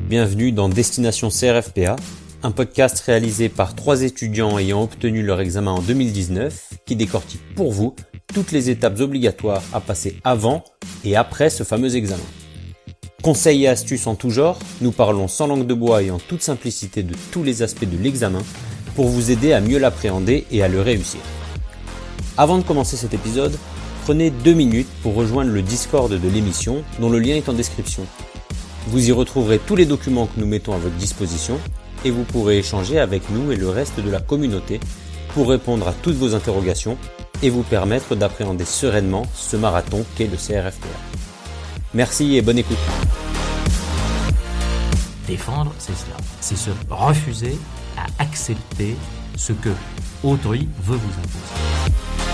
Bienvenue dans Destination CRFPA, un podcast réalisé par 3 étudiants ayant obtenu leur examen en 2019 qui décortique pour vous toutes les étapes obligatoires à passer avant et après ce fameux examen. Conseils et astuces en tout genre, nous parlons sans langue de bois et en toute simplicité de tous les aspects de l'examen pour vous aider à mieux l'appréhender et à le réussir. Avant de commencer cet épisode, prenez 2 minutes pour rejoindre le Discord de l'émission dont le lien est en description. Vous y retrouverez tous les documents que nous mettons à votre disposition et vous pourrez échanger avec nous et le reste de la communauté pour répondre à toutes vos interrogations et vous permettre d'appréhender sereinement ce marathon qu'est le CRFPA. Merci et bonne écoute. Défendre, c'est cela. C'est se refuser à accepter ce que autrui veut vous imposer.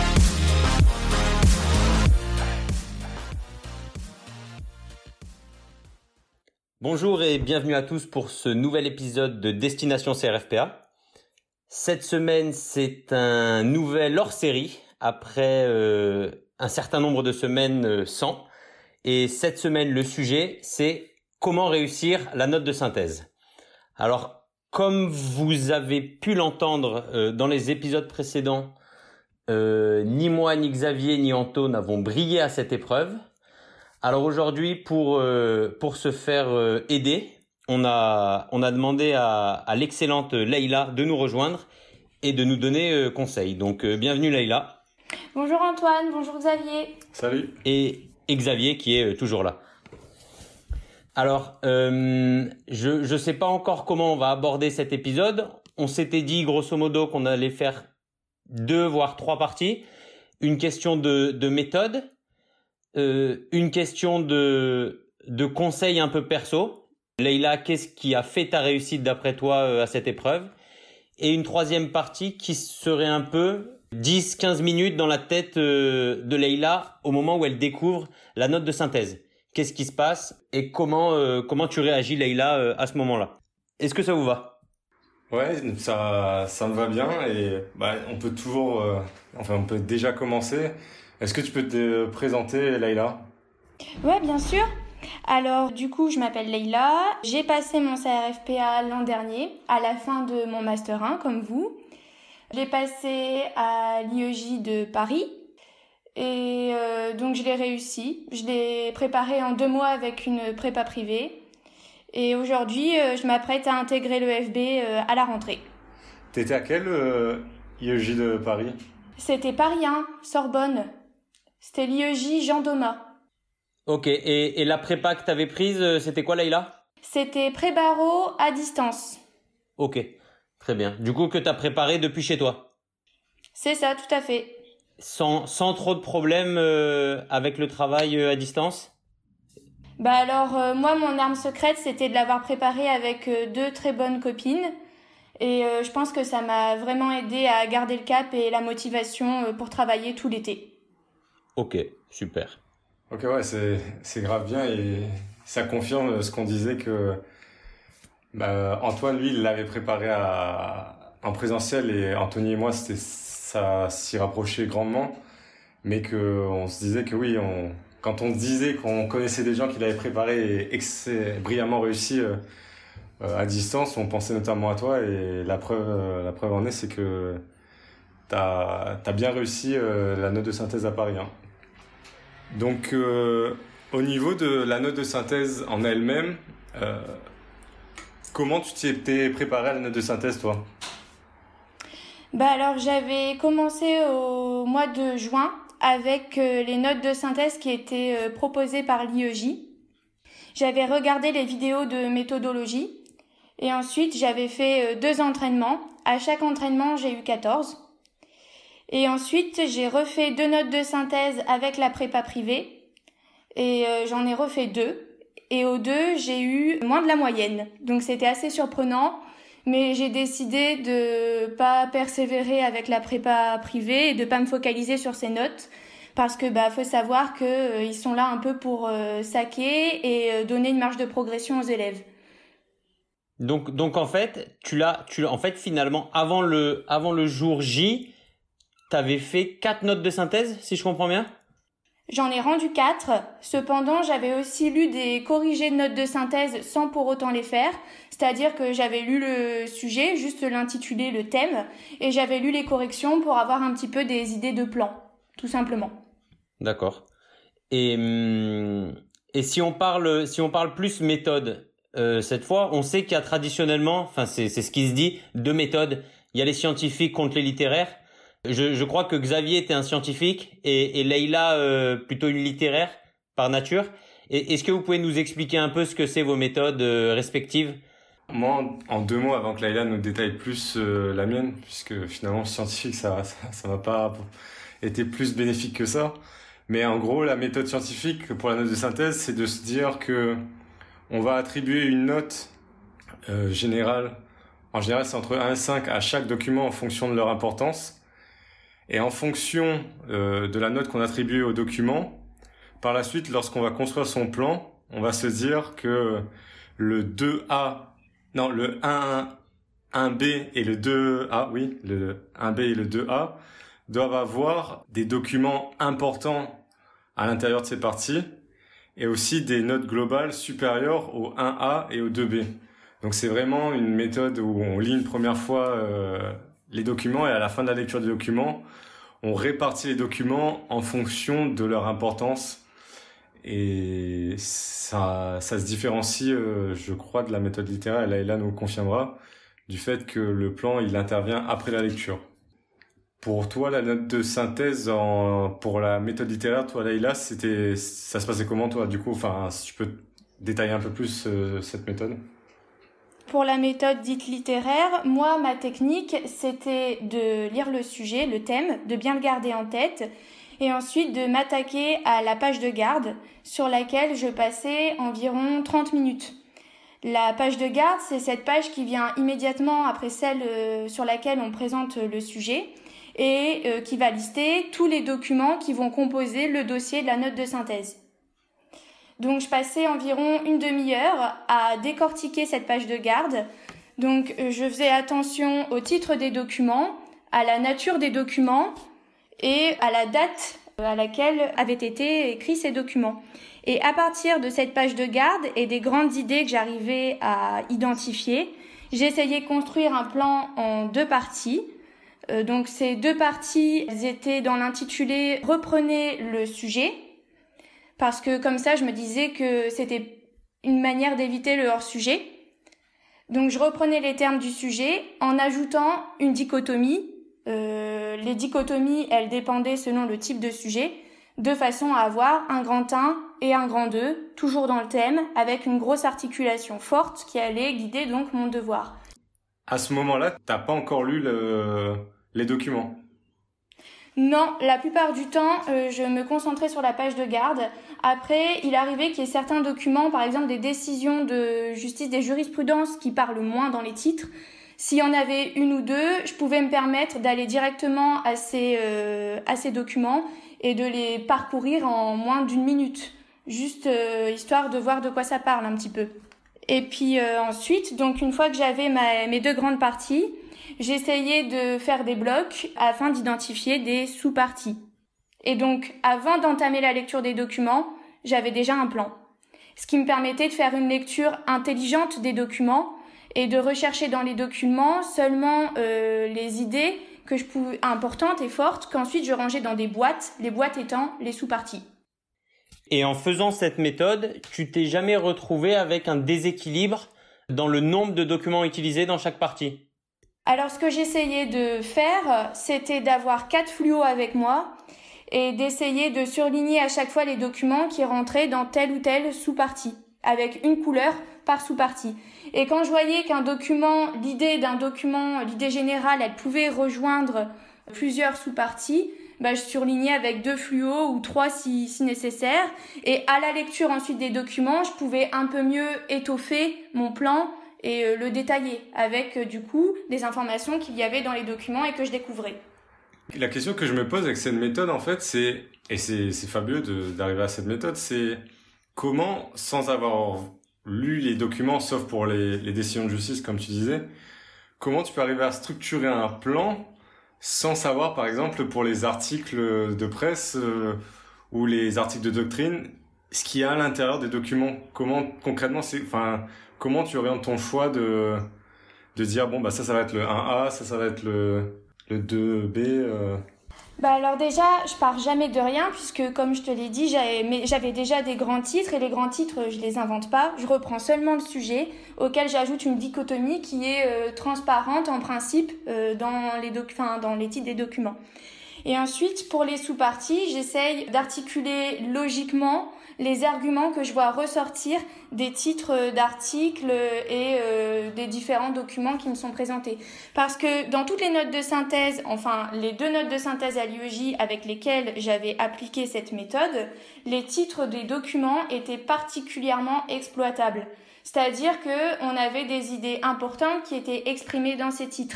Bonjour et bienvenue à tous pour ce nouvel épisode de Destination CRFPA. Cette semaine, c'est un nouvel hors-série après un certain nombre de semaines sans. Et cette semaine, le sujet, c'est comment réussir la note de synthèse. Alors, comme vous avez pu l'entendre dans les épisodes précédents, ni moi, ni Xavier, ni Anto n'avons brillé à cette épreuve. Alors aujourd'hui, pour se faire aider, on a demandé à l'excellente Leïla de nous rejoindre et de nous donner conseil. Donc bienvenue Leïla. Bonjour Antoine, bonjour Xavier. Salut. Et Xavier qui est toujours là. Alors, je sais pas encore comment on va aborder cet épisode. On s'était dit grosso modo qu'on allait faire 2 voire 3 parties. Une question de méthode. Une question de conseils un peu perso. Leïla, qu'est-ce qui a fait ta réussite d'après toi à cette épreuve? Et une 3e partie qui serait un peu 10-15 minutes dans la tête de Leïla au moment où elle découvre la note de synthèse. Qu'est-ce qui se passe et comment tu réagis Leïla à ce moment-là? Est-ce que ça vous va? Ouais, ça me va bien et on peut toujours, on peut déjà commencer. Est-ce que tu peux te présenter, Leïla? Ouais, bien sûr. Alors, du coup, je m'appelle Leïla. J'ai passé mon CRFPA l'an dernier, à la fin de mon Master 1, comme vous. Je l'ai passé à l'IEJ de Paris. Et donc, je l'ai réussi. Je l'ai préparé en 2 mois avec une prépa privée. Et aujourd'hui, je m'apprête à intégrer le FB à la rentrée. T'étais à quel IEJ de Paris? C'était Paris 1, Sorbonne. C'était l'IEJ Jean Domas. Ok, et la prépa que t'avais prise, c'était quoi Leïla? C'était pré-barreau à distance. Ok, très bien. Du coup, que t'as préparé depuis chez toi? C'est ça, tout à fait. Sans trop de problèmes avec le travail à distance? Alors, moi, mon arme secrète, c'était de l'avoir préparé avec 2 très bonnes copines. Et je pense que ça m'a vraiment aidé à garder le cap et la motivation pour travailler tout l'été. Ok, super. Ok, ouais, c'est grave bien et ça confirme ce qu'on disait que Antoine, lui, il l'avait préparé en présentiel et Anthony et moi, ça s'y rapprochait grandement. Mais on se disait que oui, quand on disait qu'on connaissait des gens qui l'avaient préparé et que c'est brillamment réussi à distance, on pensait notamment à toi et la preuve en est, c'est que t'as bien réussi la note de synthèse à Paris, hein. Donc, au niveau de la note de synthèse en elle-même, comment tu t'es préparé à la note de synthèse, toi? Alors, j'avais commencé au mois de juin avec les notes de synthèse qui étaient proposées par l'IEJ. J'avais regardé les vidéos de méthodologie et ensuite j'avais fait 2 entraînements. À chaque entraînement, j'ai eu 14. Et ensuite, j'ai refait 2 notes de synthèse avec la prépa privée et j'en ai refait 2. Et aux 2, j'ai eu moins de la moyenne. Donc c'était assez surprenant, mais j'ai décidé de pas persévérer avec la prépa privée et de pas me focaliser sur ces notes parce que faut savoir que ils sont là un peu pour saquer et donner une marge de progression aux élèves. Donc en fait, finalement avant le jour J, t'avais fait 4 notes de synthèse, si je comprends bien? J'en ai rendu 4. Cependant, j'avais aussi lu des corrigés de notes de synthèse sans pour autant les faire. C'est-à-dire que j'avais lu le sujet, juste l'intitulé, le thème, et j'avais lu les corrections pour avoir un petit peu des idées de plan, tout simplement. D'accord. Et si on parle plus méthode, cette fois, on sait qu'il y a traditionnellement, enfin c'est ce qui se dit, 2 méthodes. Il y a les scientifiques contre les littéraires. Je crois que Xavier était un scientifique et Leïla plutôt une littéraire par nature. Est-ce que vous pouvez nous expliquer un peu ce que c'est vos méthodes respectives? Moi, en 2 mots, avant que Leïla nous détaille plus la mienne, puisque finalement scientifique, ça m'a pas été plus bénéfique que ça. Mais en gros, la méthode scientifique pour la note de synthèse, c'est de se dire que on va attribuer une note générale. En général, c'est entre 1 et 5 à chaque document en fonction de leur importance. Et en fonction de la note qu'on attribue au document, par la suite, lorsqu'on va construire son plan, on va se dire que le 1B et le 2A, oui, le 1B et le 2A doivent avoir des documents importants à l'intérieur de ces parties et aussi des notes globales supérieures au 1A et au 2B. Donc c'est vraiment une méthode où on lit une première fois les documents et à la fin de la lecture des documents, on répartit les documents en fonction de leur importance et ça se différencie, je crois, de la méthode littéraire, et Leïla nous le confirmera, du fait que le plan, il intervient après la lecture. Pour toi, la note de synthèse pour la méthode littéraire, toi, Leïla, ça se passait comment, toi, du coup, enfin, si tu peux détailler un peu plus cette méthode? Pour la méthode dite littéraire, moi, ma technique, c'était de lire le sujet, le thème, de bien le garder en tête, et ensuite de m'attaquer à la page de garde, sur laquelle je passais environ 30 minutes. La page de garde, c'est cette page qui vient immédiatement après celle sur laquelle on présente le sujet, et qui va lister tous les documents qui vont composer le dossier de la note de synthèse. Donc je passais environ une demi-heure à décortiquer cette page de garde. Donc je faisais attention au titre des documents, à la nature des documents et à la date à laquelle avaient été écrits ces documents. Et à partir de cette page de garde et des grandes idées que j'arrivais à identifier, j'essayais de construire un plan en 2 parties. Donc ces 2 parties étaient dans l'intitulé « Reprenez le sujet », parce que comme ça, je me disais que c'était une manière d'éviter le hors-sujet. Donc je reprenais les termes du sujet en ajoutant une dichotomie. Les dichotomies, elles dépendaient selon le type de sujet, de façon à avoir un grand 1 et un grand 2, toujours dans le thème, avec une grosse articulation forte qui allait guider donc mon devoir. À ce moment-là, t'as pas encore lu les documents? Non, la plupart du temps, je me concentrais sur la page de garde. Après, il arrivait qu'il y ait certains documents, par exemple des décisions de justice, des jurisprudences qui parlent moins dans les titres. S'il y en avait une ou deux, je pouvais me permettre d'aller directement à ces documents et de les parcourir en moins d'1 minute. Juste histoire de voir de quoi ça parle un petit peu. Et puis ensuite, donc une fois que j'avais mes 2 grandes parties, j'essayais de faire des blocs afin d'identifier des sous-parties. Et donc, avant d'entamer la lecture des documents, j'avais déjà un plan. Ce qui me permettait de faire une lecture intelligente des documents et de rechercher dans les documents seulement les idées que je pouvais, importantes et fortes, qu'ensuite je rangeais dans des boîtes, les boîtes étant les sous-parties. Et en faisant cette méthode, tu t'es jamais retrouvé avec un déséquilibre dans le nombre de documents utilisés dans chaque partie? Alors ce que j'essayais de faire, c'était d'avoir 4 fluos avec moi et d'essayer de surligner à chaque fois les documents qui rentraient dans telle ou telle sous-partie, avec une couleur par sous-partie. Et quand je voyais qu'un document, l'idée générale, elle pouvait rejoindre plusieurs sous-parties, je surlignais avec 2 fluos ou 3 si nécessaire. Et à la lecture ensuite des documents, je pouvais un peu mieux étoffer mon plan et le détailler avec du coup des informations qu'il y avait dans les documents et que je découvrais. La question que je me pose avec cette méthode, en fait, c'est fabuleux d'arriver à cette méthode, c'est comment, sans avoir lu les documents, sauf pour les décisions de justice, comme tu disais, comment tu peux arriver à structurer un plan sans savoir, par exemple, pour les articles de presse ou les articles de doctrine, ce qu'il y a à l'intérieur des documents. Comment concrètement comment tu orientes ton choix de dire bon bah ça va être le 1A, ça va être le 2B. Bah alors déjà, je pars jamais de rien puisque comme je te l'ai dit, j'avais déjà des grands titres et les grands titres, je les invente pas. Je reprends seulement le sujet auquel j'ajoute une dichotomie qui est transparente en principe dans les titres des documents. Et ensuite, pour les sous-parties, j'essaye d'articuler logiquement les arguments que je vois ressortir des titres d'articles et des différents documents qui me sont présentés. Parce que dans toutes les notes de synthèse, enfin les 2 notes de synthèse à l'IEJ avec lesquelles j'avais appliqué cette méthode, les titres des documents étaient particulièrement exploitables. C'est-à-dire que on avait des idées importantes qui étaient exprimées dans ces titres.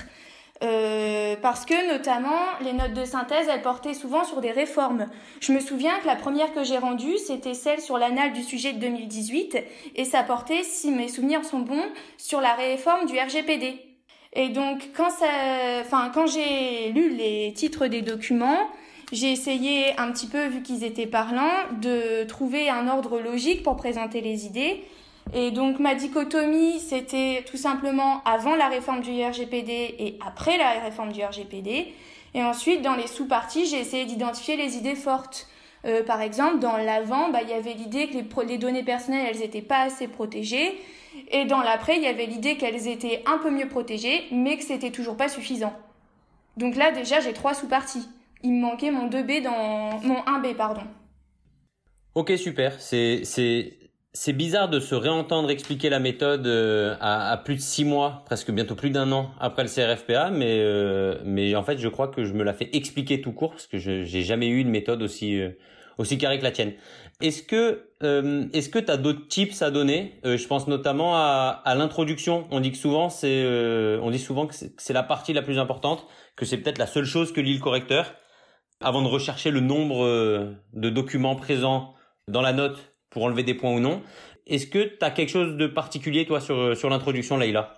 Parce que notamment les notes de synthèse elles portaient souvent sur des réformes. Je me souviens que la première que j'ai rendue c'était celle sur l'annale du sujet de 2018 et ça portait, si mes souvenirs sont bons, sur la réforme du RGPD. Et donc quand j'ai lu les titres des documents, j'ai essayé un petit peu, vu qu'ils étaient parlants, de trouver un ordre logique pour présenter les idées. Et donc ma dichotomie, c'était tout simplement avant la réforme du RGPD et après la réforme du RGPD. Et ensuite, dans les sous-parties, j'ai essayé d'identifier les idées fortes. Par exemple, dans l'avant, il y avait l'idée que les données personnelles, elles étaient pas assez protégées. Et dans l'après, il y avait l'idée qu'elles étaient un peu mieux protégées, mais que c'était toujours pas suffisant. Donc là, déjà, j'ai 3 sous-parties. Il me manquait mon 1B, pardon. Ok, super. C'est bizarre de se réentendre expliquer la méthode à plus de 6 mois, presque bientôt plus d'1 an après le CRFPA, mais en fait je crois que je me la fais expliquer tout court parce que j'ai jamais eu une méthode aussi carrée que la tienne. Est-ce que t'as d'autres tips à donner? Je pense notamment à l'introduction. On dit souvent que c'est la partie la plus importante, que c'est peut-être la seule chose que lit le correcteur avant de rechercher le nombre de documents présents dans la note pour enlever des points ou non. Est-ce que tu as quelque chose de particulier, toi, sur l'introduction, Leïla?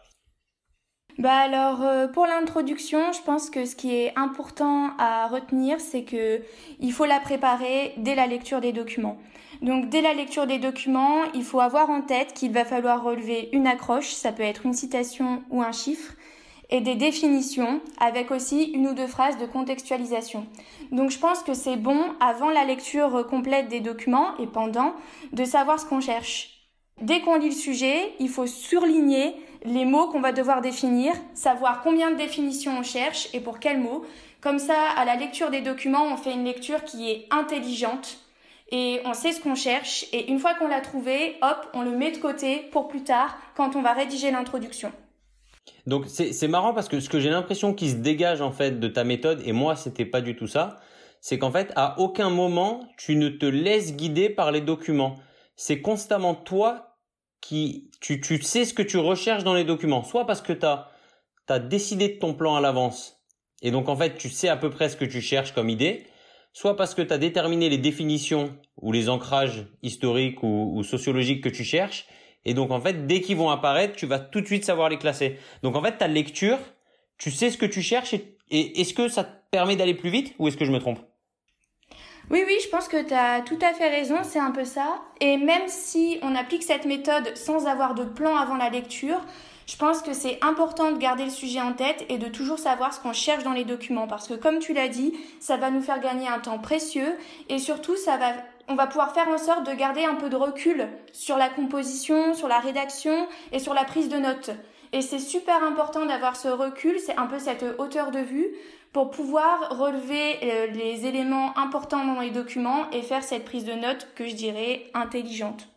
Pour l'introduction, je pense que ce qui est important à retenir, c'est que il faut la préparer dès la lecture des documents. Donc, dès la lecture des documents, il faut avoir en tête qu'il va falloir relever une accroche, ça peut être une citation ou un chiffre, et des définitions, avec aussi 1 ou 2 phrases de contextualisation. Donc je pense que c'est bon, avant la lecture complète des documents et pendant, de savoir ce qu'on cherche. Dès qu'on lit le sujet, il faut surligner les mots qu'on va devoir définir, savoir combien de définitions on cherche et pour quels mots. Comme ça, à la lecture des documents, on fait une lecture qui est intelligente et on sait ce qu'on cherche. Et une fois qu'on l'a trouvé, hop, on le met de côté pour plus tard, quand on va rédiger l'introduction. Donc c'est marrant parce que ce que j'ai l'impression qui se dégage en fait de ta méthode, et moi c'était pas du tout ça, c'est qu'en fait à aucun moment tu ne te laisses guider par les documents. C'est constamment toi qui tu sais ce que tu recherches dans les documents, soit parce que t'as décidé de ton plan à l'avance et donc en fait tu sais à peu près ce que tu cherches comme idée, soit parce que t'as déterminé les définitions ou les ancrages historiques ou sociologiques que tu cherches. Et donc, en fait, dès qu'ils vont apparaître, tu vas tout de suite savoir les classer. Donc, en fait, ta lecture, tu sais ce que tu cherches et est-ce que ça te permet d'aller plus vite ou est-ce que je me trompe? Oui, je pense que tu as tout à fait raison, c'est un peu ça. Et même si on applique cette méthode sans avoir de plan avant la lecture, je pense que c'est important de garder le sujet en tête et de toujours savoir ce qu'on cherche dans les documents. Parce que comme tu l'as dit, ça va nous faire gagner un temps précieux et surtout, on va pouvoir faire en sorte de garder un peu de recul sur la composition, sur la rédaction et sur la prise de notes. Et c'est super important d'avoir ce recul, c'est un peu cette hauteur de vue pour pouvoir relever les éléments importants dans les documents et faire cette prise de notes que je dirais intelligente.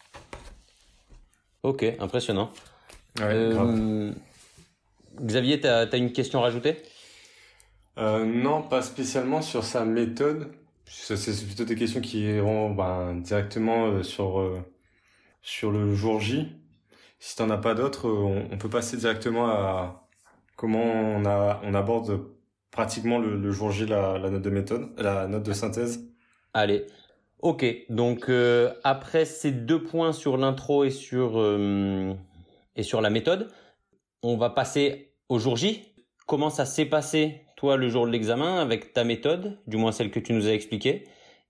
Ok, impressionnant. Ouais, Xavier, t'as une question à rajouter? Non, pas spécialement sur sa méthode. C'est plutôt des questions qui iront directement sur le jour J. Si t'en as pas d'autres, on peut passer directement à comment on aborde pratiquement le jour J la note de méthode, la note de synthèse. Allez. Ok, donc après ces 2 points sur l'intro et sur la méthode, on va passer au jour J. Comment ça s'est passé, toi, le jour de l'examen avec ta méthode, du moins celle que tu nous as expliquée,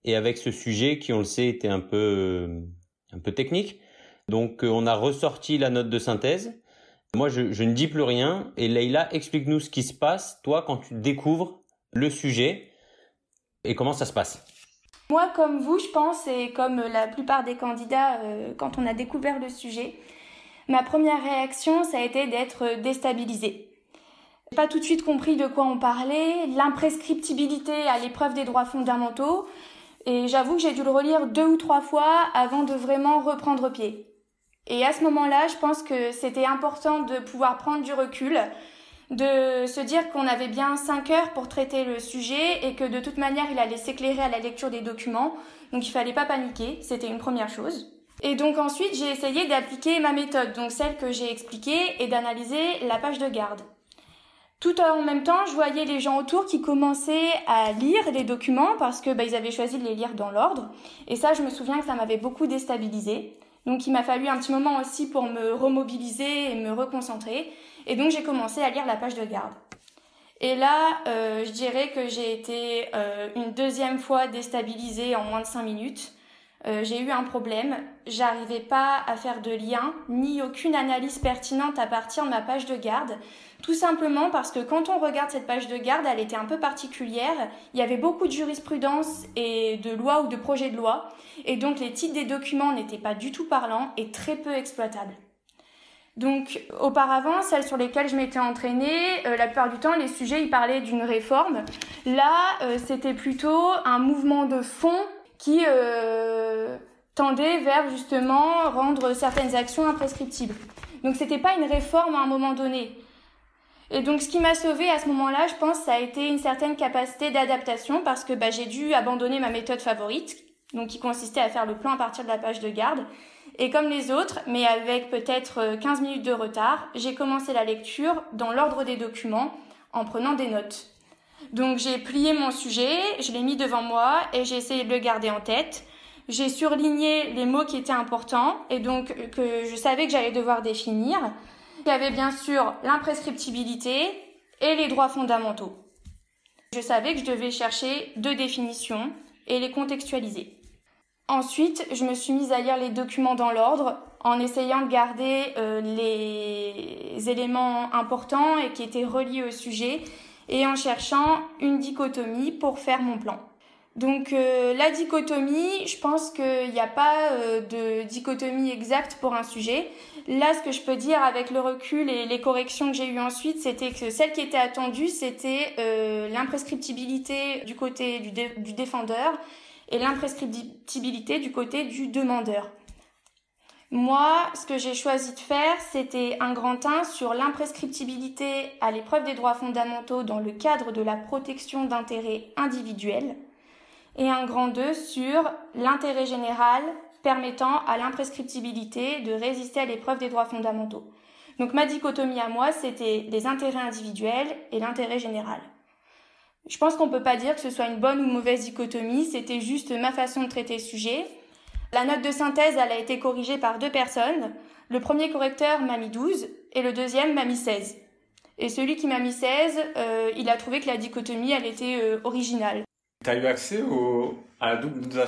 et avec ce sujet qui, on le sait, était un peu technique. Donc, on a ressorti la note de synthèse. Moi, je ne dis plus rien. Et Leïla, explique-nous ce qui se passe, toi, quand tu découvres le sujet et comment ça se passe. Moi, comme vous, je pense, et comme la plupart des candidats, quand on a découvert le sujet, ma première réaction, ça a été d'être déstabilisée. J'ai pas tout de suite compris de quoi on parlait, l'imprescriptibilité à l'épreuve des droits fondamentaux, et j'avoue que j'ai dû le relire 2 ou 3 fois avant de vraiment reprendre pied. Et à ce moment-là, je pense que c'était important de pouvoir prendre du recul, de se dire qu'on avait bien 5 heures pour traiter le sujet et que de toute manière, il allait s'éclairer à la lecture des documents, donc il fallait pas paniquer, c'était une première chose. Et donc ensuite, j'ai essayé d'appliquer ma méthode, donc celle que j'ai expliquée, et d'analyser la page de garde. Tout en même temps, je voyais les gens autour qui commençaient à lire les documents parce que ils avaient choisi de les lire dans l'ordre. Et ça, je me souviens que ça m'avait beaucoup déstabilisée. Donc il m'a fallu un petit moment aussi pour me remobiliser et me reconcentrer. Et donc j'ai commencé à lire la page de garde. Et là, je dirais que j'ai été une deuxième fois déstabilisée en moins de 5 minutes. J'ai eu un problème, j'arrivais pas à faire de lien, ni aucune analyse pertinente à partir de ma page de garde, tout simplement parce que quand on regarde cette page de garde, elle était un peu particulière, il y avait beaucoup de jurisprudence et de lois ou de projets de loi, et donc les titres des documents n'étaient pas du tout parlants et très peu exploitables. Donc auparavant, celles sur lesquelles je m'étais entraînée, la plupart du temps, les sujets ils parlaient d'une réforme. Là, c'était plutôt un mouvement de fond qui tendait vers justement rendre certaines actions imprescriptibles. Donc c'était pas une réforme à un moment donné. Et donc ce qui m'a sauvée à ce moment-là, je pense, ça a été une certaine capacité d'adaptation parce que j'ai dû abandonner ma méthode favorite, donc qui consistait à faire le plan à partir de la page de garde. Et comme les autres, mais avec peut-être 15 minutes de retard, j'ai commencé la lecture dans l'ordre des documents en prenant des notes. Donc j'ai plié mon sujet, je l'ai mis devant moi et j'ai essayé de le garder en tête. J'ai surligné les mots qui étaient importants et donc que je savais que j'allais devoir définir. Il y avait bien sûr l'imprescriptibilité et les droits fondamentaux. Je savais que je devais chercher 2 définitions et les contextualiser. Ensuite, je me suis mise à lire les documents dans l'ordre en essayant de garder les éléments importants et qui étaient reliés au sujet et en cherchant une dichotomie pour faire mon plan. Donc la dichotomie, je pense qu'il n'y a pas de dichotomie exacte pour un sujet. Là, ce que je peux dire avec le recul et les corrections que j'ai eues ensuite, c'était que celle qui était attendue, c'était l'imprescriptibilité du côté du défendeur et l'imprescriptibilité du côté du demandeur. Moi, ce que j'ai choisi de faire, c'était un grand 1 sur l'imprescriptibilité à l'épreuve des droits fondamentaux dans le cadre de la protection d'intérêts individuels et un grand 2 sur l'intérêt général permettant à l'imprescriptibilité de résister à l'épreuve des droits fondamentaux. Donc ma dichotomie à moi, c'était les intérêts individuels et l'intérêt général. Je pense qu'on peut pas dire que ce soit une bonne ou mauvaise dichotomie, c'était juste ma façon de traiter le sujet. La note de synthèse, elle a été corrigée par 2 personnes. Le premier correcteur m'a mis 12 et le deuxième m'a mis 16. Et celui qui m'a mis 16, il a trouvé que la dichotomie, elle était originale. Tu as eu accès à la double notation ?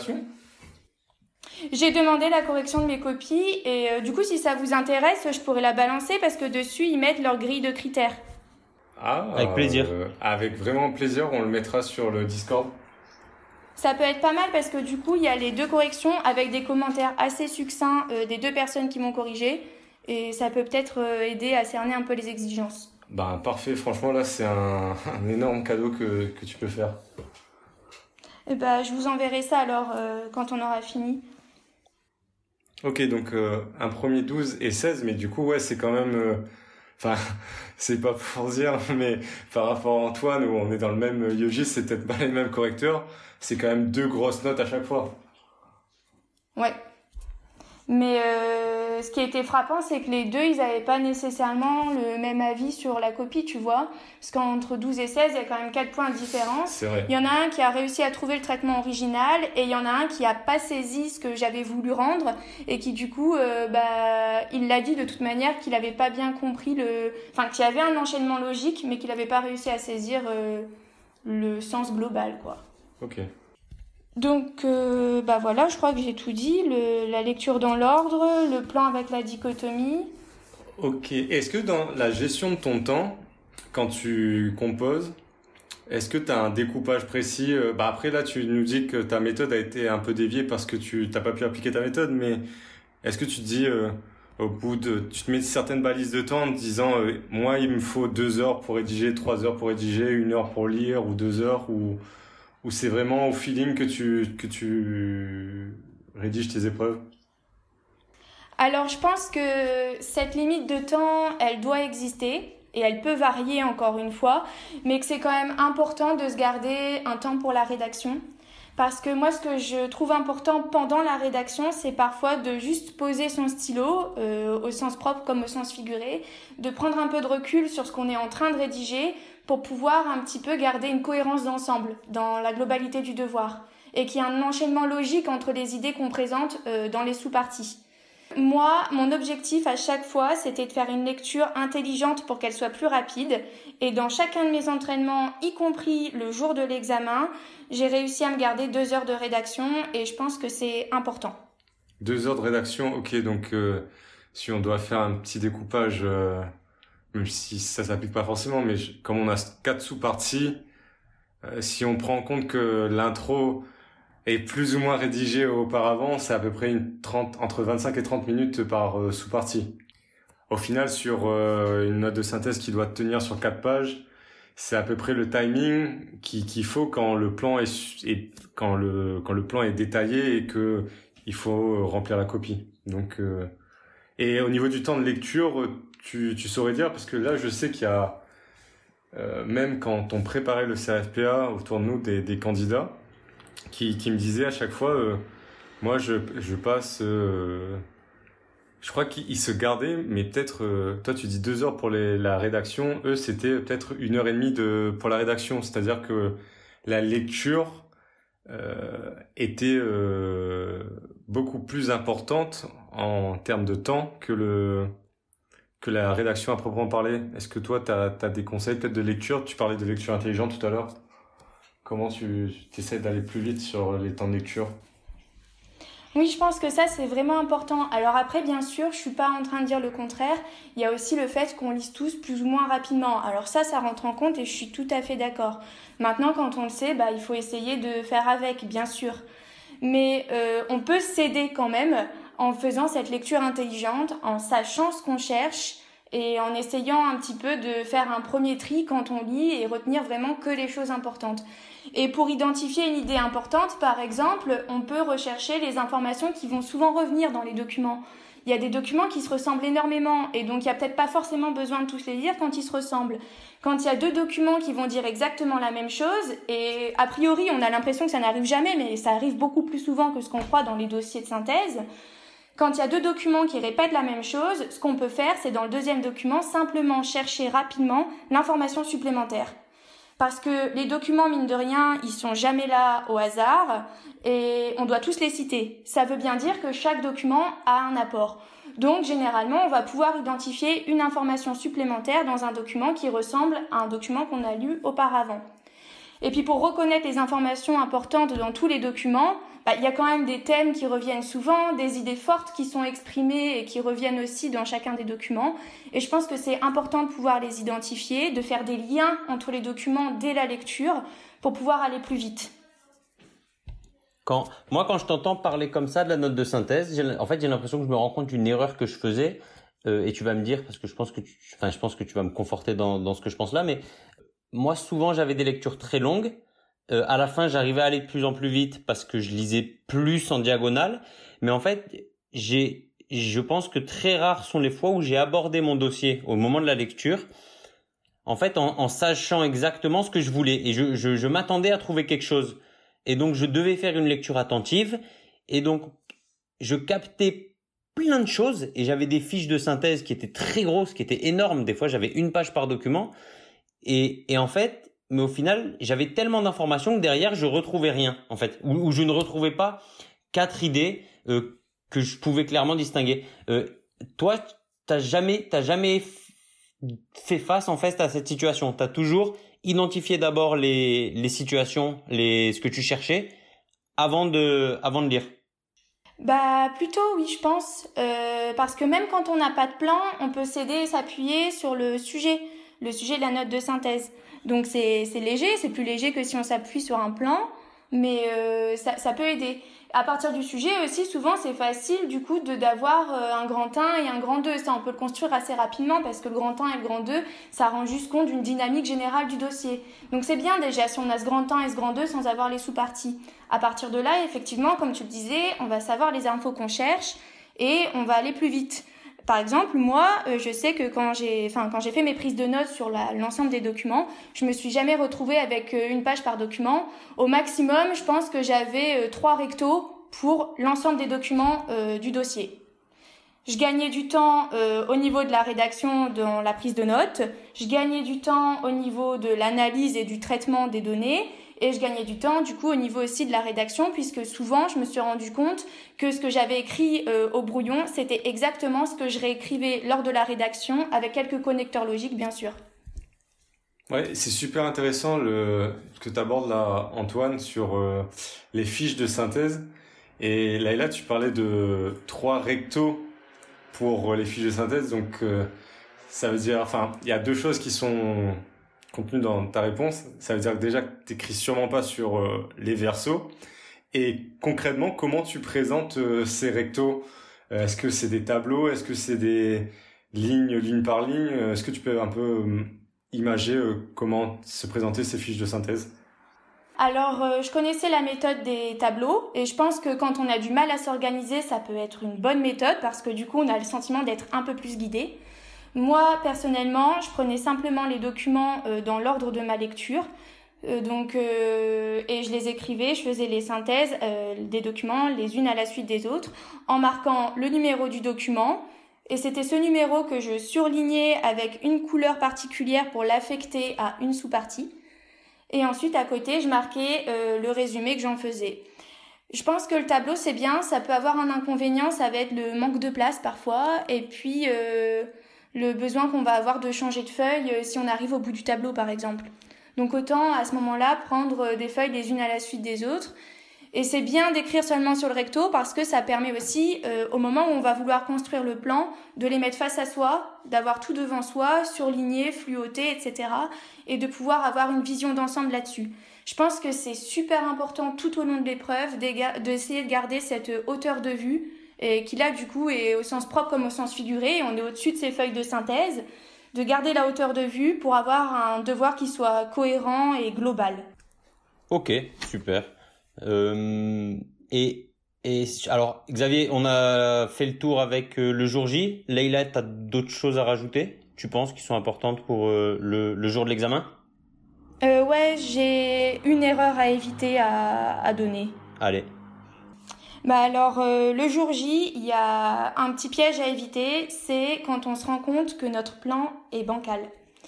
J'ai demandé la correction de mes copies et du coup, si ça vous intéresse, je pourrais la balancer parce que dessus, ils mettent leur grille de critères. Ah, avec plaisir. Avec vraiment plaisir, on le mettra sur le Discord. Ça peut être pas mal parce que du coup, il y a les 2 corrections avec des commentaires assez succincts des 2 personnes qui m'ont corrigé et ça peut peut-être aider à cerner un peu les exigences. Parfait, franchement là c'est un énorme cadeau que tu peux faire. Et je vous enverrai ça alors quand on aura fini. Ok, donc un premier 12 et 16, mais du coup ouais c'est quand même... c'est pas pour dire, mais par rapport à Antoine, où on est dans le même Yogis, c'est peut-être pas les mêmes correcteurs, c'est quand même 2 grosses notes à chaque fois. Ouais. Mais ce qui était frappant, c'est que les 2, ils avaient pas nécessairement le même avis sur la copie, tu vois. Parce qu'entre 12 et 16, il y a quand même 4 points de différence. C'est vrai. Il y en a un qui a réussi à trouver le traitement original et il y en a un qui a pas saisi ce que j'avais voulu rendre et qui du coup, il l'a dit de toute manière qu'il avait pas bien compris qu'il y avait un enchaînement logique mais qu'il avait pas réussi à saisir le sens global, quoi. Ok. Donc, voilà, je crois que j'ai tout dit. La lecture dans l'ordre, le plan avec la dichotomie. Ok. Est-ce que dans la gestion de ton temps, quand tu composes, est-ce que tu as un découpage précis? Après, là, tu nous dis que ta méthode a été un peu déviée parce que tu n'as pas pu appliquer ta méthode, mais est-ce que tu te dis, tu te mets certaines balises de temps en te disant, moi, il me faut 2 heures pour rédiger, 3 heures pour rédiger, 1 heure pour lire, ou 2 heures, ou c'est vraiment au feeling que tu rédiges tes épreuves? Alors, je pense que cette limite de temps, elle doit exister. Et elle peut varier encore une fois, mais que c'est quand même important de se garder un temps pour la rédaction. Parce que moi, ce que je trouve important pendant la rédaction, c'est parfois de juste poser son stylo, au sens propre comme au sens figuré, de prendre un peu de recul sur ce qu'on est en train de rédiger pour pouvoir un petit peu garder une cohérence d'ensemble dans la globalité du devoir. Et qu'il y ait un enchaînement logique entre les idées qu'on présente dans les sous-parties. Moi, mon objectif à chaque fois, c'était de faire une lecture intelligente pour qu'elle soit plus rapide. Et dans chacun de mes entraînements, y compris le jour de l'examen, j'ai réussi à me garder 2 heures de rédaction et je pense que c'est important. 2 heures de rédaction, ok. Donc, si on doit faire un petit découpage, même si ça s'applique pas forcément, mais comme on a 4 sous-parties, si on prend en compte que l'intro est plus ou moins rédigé auparavant, c'est à peu près entre 25 et 30 minutes par sous-partie. Au final, sur une note de synthèse qui doit tenir sur 4 pages, c'est à peu près le timing qu'il faut quand le plan quand le plan est détaillé et que il faut remplir la copie. Donc et au niveau du temps de lecture, tu saurais dire, parce que là je sais qu'il y a même quand on préparait le CRFPA autour de nous des candidats qui me disaient à chaque fois, moi je passe, je crois qu'ils se gardaient, mais peut-être, toi tu dis 2 heures pour la rédaction, eux c'était peut-être 1 heure et demie pour la rédaction, c'est-à-dire que la lecture était beaucoup plus importante en termes de temps que la rédaction à proprement parler. Est-ce que toi t'as des conseils peut-être de lecture? Tu parlais de lecture intelligente tout à l'heure. Comment tu essaies d'aller plus vite sur les temps de lecture? Oui, je pense que ça, c'est vraiment important. Alors après, bien sûr, je suis pas en train de dire le contraire. Il y a aussi le fait qu'on lise tous plus ou moins rapidement. Alors ça rentre en compte et je suis tout à fait d'accord. Maintenant, quand on le sait, il faut essayer de faire avec, bien sûr. Mais on peut s'aider quand même en faisant cette lecture intelligente, en sachant ce qu'on cherche et en essayant un petit peu de faire un premier tri quand on lit et retenir vraiment que les choses importantes. Et pour identifier une idée importante, par exemple, on peut rechercher les informations qui vont souvent revenir dans les documents. Il y a des documents qui se ressemblent énormément et donc il n'y a peut-être pas forcément besoin de tous les lire quand ils se ressemblent. Quand il y a 2 documents qui vont dire exactement la même chose, et a priori on a l'impression que ça n'arrive jamais, mais ça arrive beaucoup plus souvent que ce qu'on croit dans les dossiers de synthèse. Quand il y a 2 documents qui répètent la même chose, ce qu'on peut faire, c'est dans le 2e document, simplement chercher rapidement l'information supplémentaire. Parce que les documents, mine de rien, ils sont jamais là au hasard et on doit tous les citer. Ça veut bien dire que chaque document a un apport. Donc, généralement, on va pouvoir identifier une information supplémentaire dans un document qui ressemble à un document qu'on a lu auparavant. Et puis, pour reconnaître les informations importantes dans tous les documents, il y a quand même des thèmes qui reviennent souvent, des idées fortes qui sont exprimées et qui reviennent aussi dans chacun des documents. Et je pense que c'est important de pouvoir les identifier, de faire des liens entre les documents dès la lecture pour pouvoir aller plus vite. Quand je t'entends parler comme ça de la note de synthèse, j'ai l'impression que je me rends compte d'une erreur que je faisais, et tu vas me dire, parce que je pense que tu vas me conforter dans ce que je pense là, mais moi souvent j'avais des lectures très longues. À la fin, j'arrivais à aller de plus en plus vite parce que je lisais plus en diagonale. Mais en fait, je pense que très rares sont les fois où j'ai abordé mon dossier au moment de la lecture, en fait, en sachant exactement ce que je voulais. Et je m'attendais à trouver quelque chose. Et donc, je devais faire une lecture attentive. Et donc, je captais plein de choses. Et j'avais des fiches de synthèse qui étaient très grosses, qui étaient énormes. Des fois, j'avais 1 page par document. Et en fait, mais au final, j'avais tellement d'informations que derrière, je retrouvais rien, en fait, ou je ne retrouvais pas 4 idées que je pouvais clairement distinguer. Toi, t'as jamais fait face en fait à cette situation. T'as toujours identifié d'abord les situations, ce que tu cherchais, avant de lire? Bah plutôt oui, je pense, parce que même quand on n'a pas de plan, on peut s'aider et s'appuyer sur le sujet de la note de synthèse. Donc c'est léger, c'est plus léger que si on s'appuie sur un plan, mais ça peut aider. À partir du sujet aussi, souvent c'est facile du coup d'avoir un grand 1 et un grand 2. Ça on peut le construire assez rapidement parce que le grand 1 et le grand 2, ça rend juste compte d'une dynamique générale du dossier. Donc c'est bien déjà si on a ce grand 1 et ce grand 2 sans avoir les sous-parties. À partir de là, effectivement, comme tu le disais, on va savoir les infos qu'on cherche et on va aller plus vite. Par exemple, moi, je sais que quand j'ai fait mes prises de notes sur l'ensemble des documents, je me suis jamais retrouvée avec une page par document. Au maximum, je pense que j'avais 3 rectos pour l'ensemble des documents du dossier. Je gagnais du temps au niveau de la rédaction dans la prise de notes, je gagnais du temps au niveau de l'analyse et du traitement des données, et je gagnais du temps du coup au niveau aussi de la rédaction, puisque souvent je me suis rendu compte que ce que j'avais écrit au brouillon, c'était exactement ce que je réécrivais lors de la rédaction, avec quelques connecteurs logiques bien sûr. Ouais, c'est super intéressant ce que tu abordes là, Antoine, sur les fiches de synthèse. Et Laïla, tu parlais de 3 rectos pour les fiches de synthèse, donc ça veut dire, enfin, il y a 2 choses qui sont contenues dans ta réponse. Ça veut dire que déjà, tu n'écris sûrement pas sur les versos. Et concrètement, comment tu présentes ces rectos? Est-ce que c'est des tableaux? Est-ce que c'est des lignes, ligne par ligne? Est-ce que tu peux un peu imager comment se présenter ces fiches de synthèse? Alors, je connaissais la méthode des tableaux et je pense que quand on a du mal à s'organiser, ça peut être une bonne méthode parce que du coup, on a le sentiment d'être un peu plus guidé. Moi, personnellement, je prenais simplement les documents dans l'ordre de ma lecture. Et je les écrivais, je faisais les synthèses des documents les unes à la suite des autres en marquant le numéro du document. Et c'était ce numéro que je surlignais avec une couleur particulière pour l'affecter à une sous-partie. Et ensuite, à côté, je marquais le résumé que j'en faisais. Je pense que le tableau, c'est bien. Ça peut avoir un inconvénient, ça va être le manque de place parfois. Et puis, le besoin qu'on va avoir de changer de feuille si on arrive au bout du tableau, par exemple. Donc, autant, à ce moment-là, prendre des feuilles les unes à la suite des autres. Et c'est bien d'écrire seulement sur le recto parce que ça permet aussi, au moment où on va vouloir construire le plan, de les mettre face à soi, d'avoir tout devant soi, surligné, fluoté, etc. et de pouvoir avoir une vision d'ensemble là-dessus. Je pense que c'est super important tout au long de l'épreuve d'essayer de garder cette hauteur de vue et qui là, du coup, est au sens propre comme au sens figuré. On est au-dessus de ces feuilles de synthèse, de garder la hauteur de vue pour avoir un devoir qui soit cohérent et global. Ok, super. Alors Xavier, on a fait le tour avec le jour J. Leïla, t'as d'autres choses à rajouter, tu penses, qui sont importantes pour le jour de l'examen? Ouais, j'ai une erreur à éviter à donner. Allez. Bah alors, le jour J, il y a un petit piège à éviter, c'est quand on se rend compte que notre plan est bancal.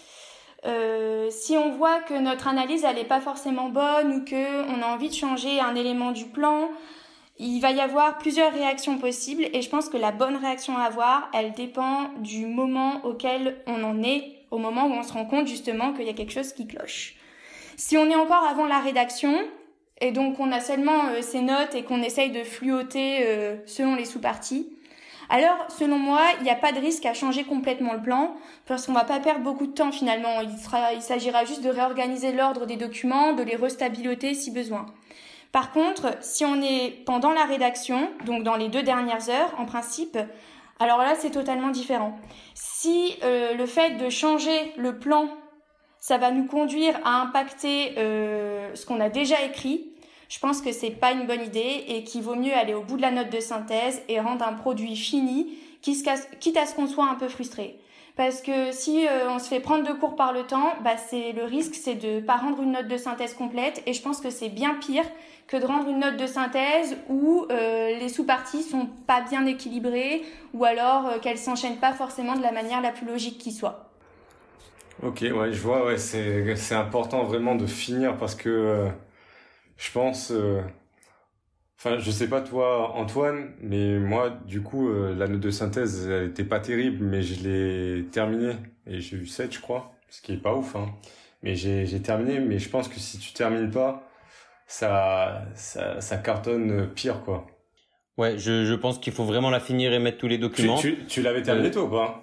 Si on voit que notre analyse elle est pas forcément bonne ou que on a envie de changer un élément du plan, il va y avoir plusieurs réactions possibles et je pense que la bonne réaction à avoir, elle dépend du moment auquel on en est, au moment où on se rend compte justement qu'il y a quelque chose qui cloche. Si on est encore avant la rédaction et donc on a seulement ces notes et qu'on essaye de fluoter selon les sous-parties, alors, selon moi, il n'y a pas de risque à changer complètement le plan, parce qu'on va pas perdre beaucoup de temps finalement. Il s'agira juste de réorganiser l'ordre des documents, de les restabiloter si besoin. Par contre, si on est pendant la rédaction, donc dans les 2 dernières heures, en principe, alors là, c'est totalement différent. Si le fait de changer le plan, ça va nous conduire à impacter ce qu'on a déjà écrit, je pense que c'est pas une bonne idée et qu'il vaut mieux aller au bout de la note de synthèse et rendre un produit fini, quitte à ce qu'on soit un peu frustré. Parce que si on se fait prendre de court par le temps, le risque c'est de pas rendre une note de synthèse complète et je pense que c'est bien pire que de rendre une note de synthèse où les sous-parties sont pas bien équilibrées ou alors qu'elles s'enchaînent pas forcément de la manière la plus logique qui soit. Ok, ouais, je vois, ouais, c'est important vraiment de finir parce que je pense, je sais pas toi Antoine, mais moi du coup la note de synthèse elle était pas terrible, mais je l'ai terminée et j'ai eu 7 je crois, ce qui est pas ouf, hein. Mais j'ai terminé, mais je pense que si tu termines pas, ça cartonne pire, quoi. Ouais, je pense qu'il faut vraiment la finir et mettre tous les documents. Tu l'avais terminé toi ou pas?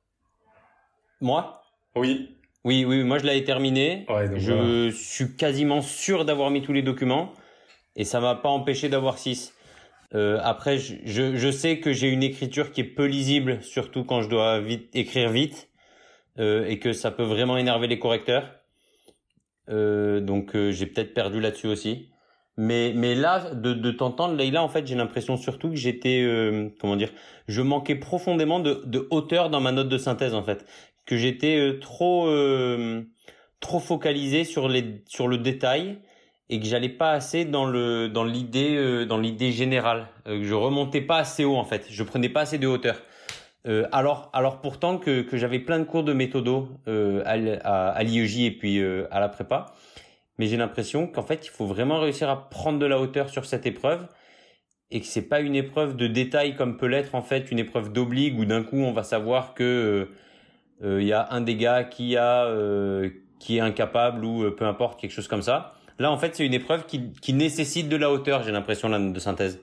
Moi? Oui. Oui, moi je l'avais terminé. Ouais, donc je suis quasiment sûr d'avoir mis tous les documents et ça m'a pas empêché d'avoir 6. Après, je sais que j'ai une écriture qui est peu lisible, surtout quand je dois écrire vite, et que ça peut vraiment énerver les correcteurs. Donc j'ai peut-être perdu là-dessus aussi. Mais là, de t'entendre, Leïla, en fait, j'ai l'impression surtout que j'étais, je manquais profondément de hauteur dans ma note de synthèse, en fait, que j'étais trop focalisé sur le détail et que j'allais pas assez dans l'idée générale, que je remontais pas assez haut, en fait, je prenais pas assez de hauteur. Alors pourtant que j'avais plein de cours de méthodo à l'IEJ et puis à la prépa. Mais j'ai l'impression qu'en fait, il faut vraiment réussir à prendre de la hauteur sur cette épreuve et que c'est pas une épreuve de détail comme peut l'être en fait une épreuve d'obligue où d'un coup on va savoir que y a un des gars qui est incapable ou peu importe, quelque chose comme ça. Là, en fait, c'est une épreuve qui nécessite de la hauteur, j'ai l'impression, la note de synthèse.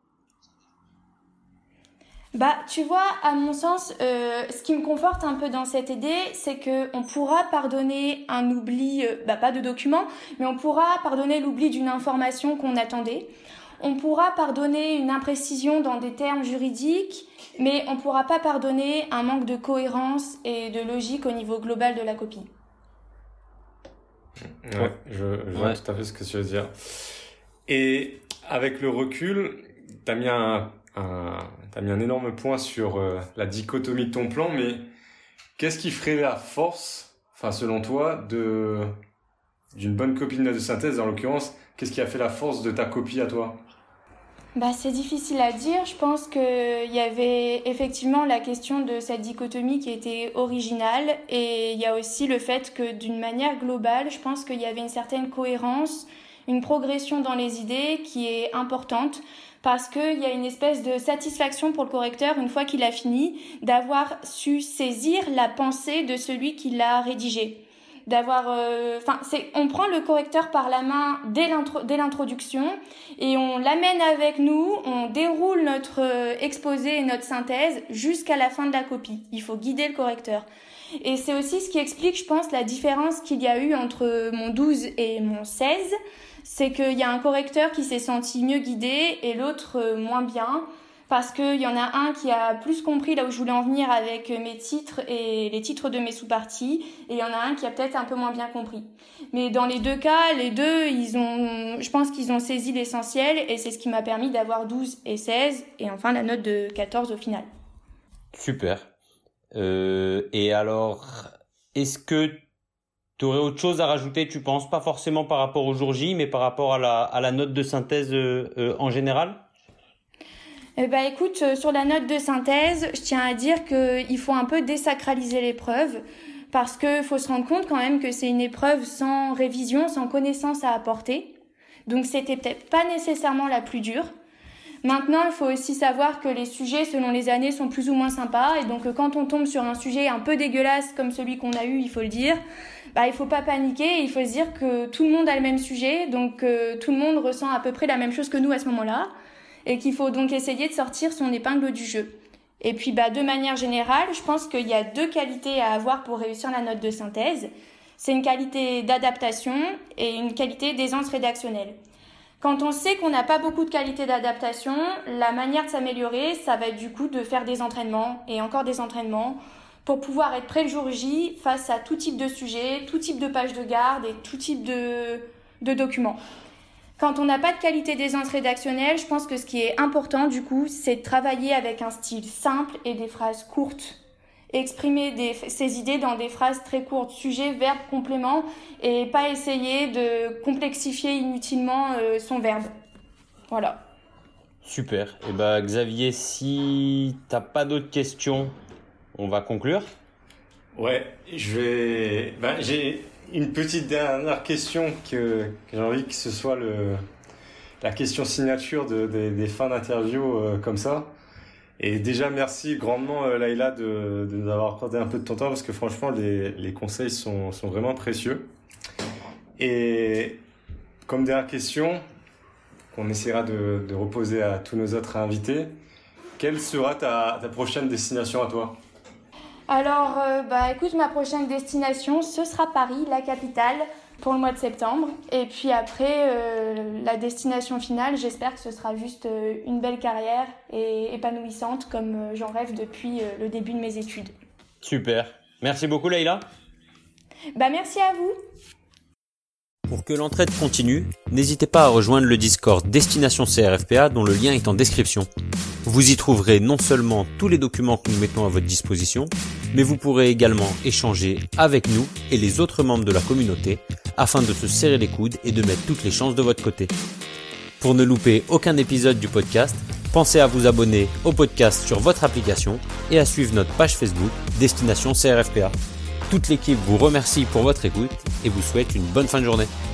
Bah, tu vois, à mon sens, ce qui me conforte un peu dans cette idée, c'est que on pourra pardonner un oubli, pas de document, mais on pourra pardonner l'oubli d'une information qu'on attendait. On pourra pardonner une imprécision dans des termes juridiques, mais on pourra pas pardonner un manque de cohérence et de logique au niveau global de la copie. Ouais, je vois tout à fait ce que tu veux dire. Et avec le recul, t'as mis un énorme point sur la dichotomie de ton plan, mais qu'est-ce qui ferait la force, enfin selon toi, d'une bonne copie de note de synthèse, en l'occurrence, qu'est-ce qui a fait la force de ta copie à toi? Bah, c'est difficile à dire. Je pense qu'il y avait effectivement la question de cette dichotomie qui était originale, et il y a aussi le fait que d'une manière globale, je pense qu'il y avait une certaine cohérence, une progression dans les idées qui est importante. Parce qu'il y a une espèce de satisfaction pour le correcteur, une fois qu'il a fini, d'avoir su saisir la pensée de celui qui l'a rédigé. On prend le correcteur par la main dès l'introduction et on l'amène avec nous, on déroule notre exposé et notre synthèse jusqu'à la fin de la copie. Il faut guider le correcteur. Et c'est aussi ce qui explique, je pense, la différence qu'il y a eu entre mon 12 et mon 16. C'est qu'il y a un correcteur qui s'est senti mieux guidé et l'autre moins bien, parce qu'il y en a un qui a plus compris là où je voulais en venir avec mes titres et les titres de mes sous-parties, et il y en a un qui a peut-être un peu moins bien compris. Mais dans les deux cas, les deux, je pense qu'ils ont saisi l'essentiel, et c'est ce qui m'a permis d'avoir 12 et 16, et enfin la note de 14 au final. Super. Et alors, est-ce que tu aurais autre chose à rajouter, tu penses? Pas forcément par rapport au jour J, mais par rapport à la note de synthèse en général? Écoute, sur la note de synthèse, je tiens à dire qu'il faut un peu désacraliser l'épreuve, parce qu'il faut se rendre compte quand même que c'est une épreuve sans révision, sans connaissance à apporter. Donc c'était peut-être pas nécessairement la plus dure. Maintenant, il faut aussi savoir que les sujets, selon les années, sont plus ou moins sympas. Et donc, quand on tombe sur un sujet un peu dégueulasse comme celui qu'on a eu, il faut le dire, il faut pas paniquer. Il faut se dire que tout le monde a le même sujet. Donc, tout le monde ressent à peu près la même chose que nous à ce moment-là. Et qu'il faut donc essayer de sortir son épingle du jeu. Et puis, de manière générale, je pense qu'il y a 2 qualités à avoir pour réussir la note de synthèse. C'est une qualité d'adaptation et une qualité d'aisance rédactionnelle. Quand on sait qu'on n'a pas beaucoup de qualité d'adaptation, la manière de s'améliorer, ça va être du coup de faire des entraînements et encore des entraînements pour pouvoir être prêt le jour J face à tout type de sujet, tout type de page de garde et tout type de documents. Quand on n'a pas de qualité d'aisance rédactionnelle, je pense que ce qui est important du coup, c'est de travailler avec un style simple et des phrases courtes. Exprimer ses idées dans des phrases très courtes, sujet, verbe, complément, et pas essayer de complexifier inutilement son verbe. Voilà. Super. Et Xavier, si t'as pas d'autres questions, on va conclure. Ouais, j'ai une petite dernière question que j'ai envie que ce soit la question signature des fins d'interview comme ça. Et déjà, merci grandement, Leïla, de nous avoir accordé un peu de ton temps, parce que franchement, les conseils sont vraiment précieux. Et comme dernière question, qu'on essaiera de reposer à tous nos autres invités, quelle sera ta prochaine destination à toi ? Alors, écoute, ma prochaine destination, ce sera Paris, la capitale, pour le mois de septembre. Et puis après, la destination finale, j'espère que ce sera juste une belle carrière et épanouissante comme j'en rêve depuis le début de mes études. Super. Merci beaucoup Leïla. Merci à vous. Pour que l'entraide continue, n'hésitez pas à rejoindre le Discord Destination CRFPA dont le lien est en description. Vous y trouverez non seulement tous les documents que nous mettons à votre disposition, mais vous pourrez également échanger avec nous et les autres membres de la communauté afin de se serrer les coudes et de mettre toutes les chances de votre côté. Pour ne louper aucun épisode du podcast, pensez à vous abonner au podcast sur votre application et à suivre notre page Facebook Destination CRFPA. Toute l'équipe vous remercie pour votre écoute et vous souhaite une bonne fin de journée.